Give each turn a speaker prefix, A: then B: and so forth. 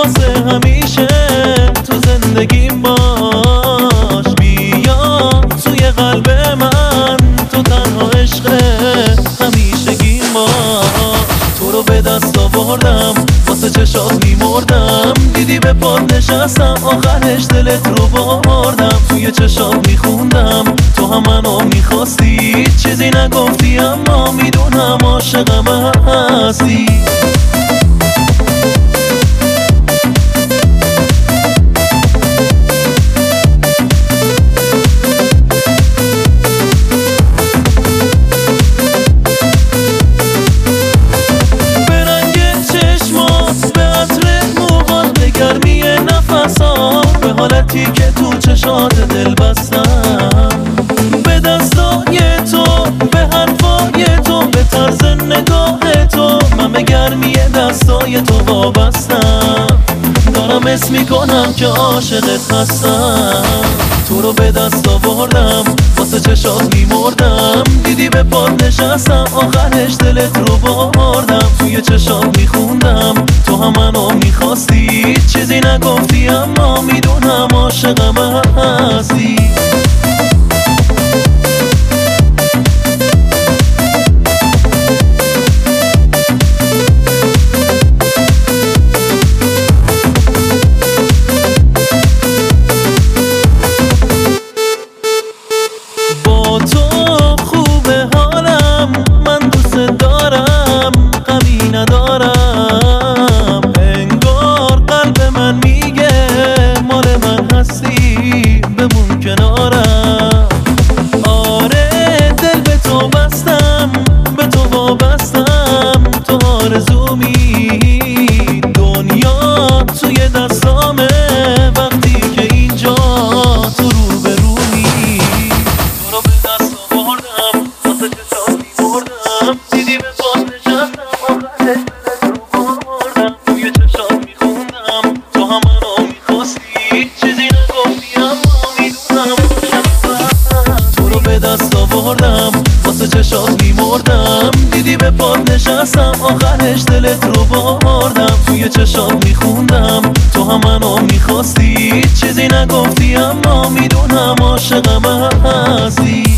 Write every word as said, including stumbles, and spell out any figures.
A: واسه همیشه تو زندگیم باش. بیا توی قلب من، تو تنها عشق همیشگیم باش. تو رو به دست آوردم، واسه چشات میمردم. دیدی به پات نشستم، آخرش دلت رو بردم. توی چشات میخوندم تو هم منو میخواستی. چیزی نگفتی اما میدونم عاشقم هستی. به حالتی که تو چشات دل بستم، به دستای تو، به حرفای تو، به طرز نگاه تو، من به گرمی دستای تو وابستم. دارم اسم میکنم که عاشقت هستم. تو رو به دست آوردم، واسه چشات میمردم. دیدی به پات نشستم، آخرش دلت رو بردم. توی چشات میخوندم تو هم منو میخواستی. چیزی نگفتی اما میدونم عاشقم هستی. با تو خوبه حالم، من دوست دارم، غمی ندارم. انگار قلب من میگه مال من هستی، بمون کنارم. آره دل به تو بستم، به تو وابستم. تو آرزومی، دنیا توی دستامه. وقتی که اینجا تو رو به رومی، تو رو به دست آوردم، واسه چشات میمردم. دیدی به پات نشستم، آخرش دلت رو بردم. توی چشات میخوندم تو هم منو میخواستی. چیزی نگفتی اما میدونم عاشقم. تو رو به دست آوردم، واسه چشات میمردم. دیدی به پات نشستم، آخرش دلت رو بردم. توی چشات میخوندم تو هم منو میخواستی. چیزی نگفتی اما میدونم عاشقم هستی.